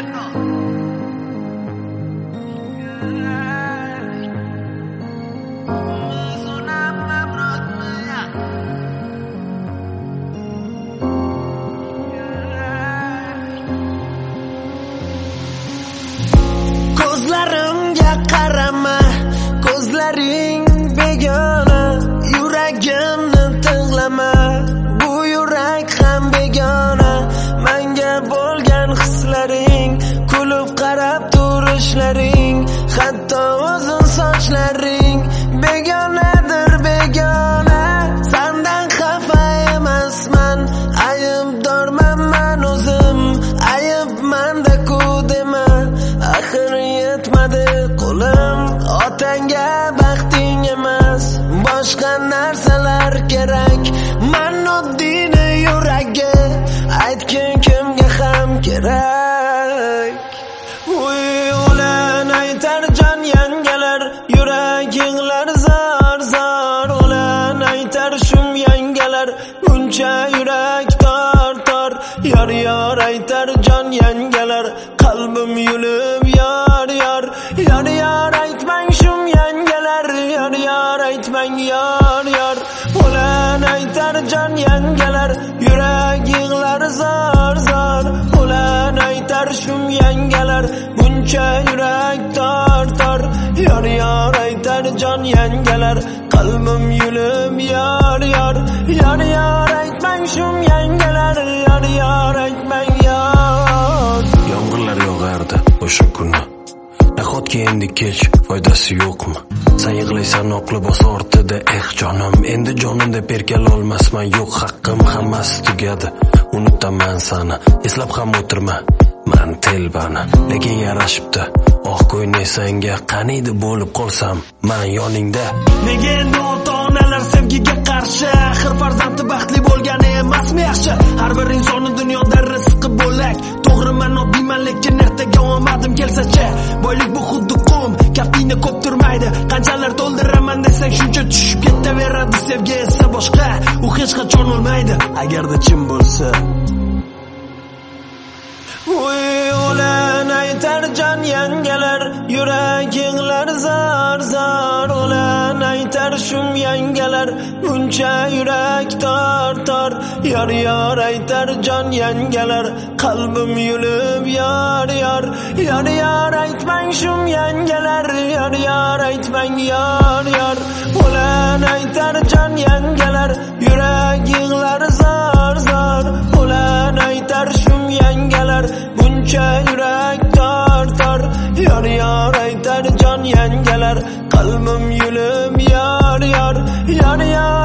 Ko'zlarimga qarama, ko'zlaring begona, yuragimni ting'lama, bu yurak ham begona. Menga bo'lgan hislaring, kulib qarab turishlaring, hatto uzun sochlaring begonadir, begona. Sendan xafa emasman, aybdorman men o'zim, ayb menda-ku dema. Axir yetmadi qo'lim, otangga baxting emas, boshqa narsalar kerak. Men oddiyni yuragi, aytgin kimga ham kerak. Uy o'lan aytar jon yangalar, yuraginglar zor zor. O'lan aytar shum yangalar, buncha yurak tor tor. Yor yor aytar jon yangalar, qalbim yulib yor yor. Yor yor aytmang shum yangalar, yor yor aytmang yor yor. O'lan aytar jon yangalar, yuraginglar zor zor. O'lan aytar shum yangalar, buncha yurak tor tor. Yor yor aytar jon yangalar, qalbim yulib yor yor. Yor yor aytmang shum yangalar, yor yor aytmang yor. Yomg'irlar yog'ardi o'sha kuni, nahotki endi kech foydasi yo'qmi? Sen yig'laysan oqli bos ortida, jonim, endi jonim deb erkalolmasman, yo'q haqqim, hammasi tugadi. Unutaman seni, eslab ham o'tirma men telbani, lekin yarashibdi. Oq ko'ynay senga qaniydi bo'lib qolsam men yoningda. Nega endi ota-onalar sevgiga qarshi? Axir farzandi baxtli bo'lgani emasmi yaxshi? Har bir insonning dunyoda rizqi bo'lak. To'g'ri, men oddiyman, lekin ertaga omadim kelsa-chi, boylik bu xuddi qum, kaftingda ko'p turmaydi. Qanchalar to'ldiraman desang shuncha tushib ketaveradi. Sevgi esa boshqa, u hech qachon o'lmaydi, agarda chin bo'lsa. Uy o'lan aytar jon yangalar, yuraginglar zor zor. O'lan aytar shum yangalar, buncha yurak tor tor. Yor yor aytar jon yangalar, qalbim yulib yor yor. Yor yor aytmang shum yangalar, yor yor aytmang yor yor. O'lan aytar jon yangalar, yuraginglar zor zor. O'lan aytar shum yangalar, buncha yurak tor tor. Yor yor aytar jon yangalar, qalbim yulib yor yor. Yor yor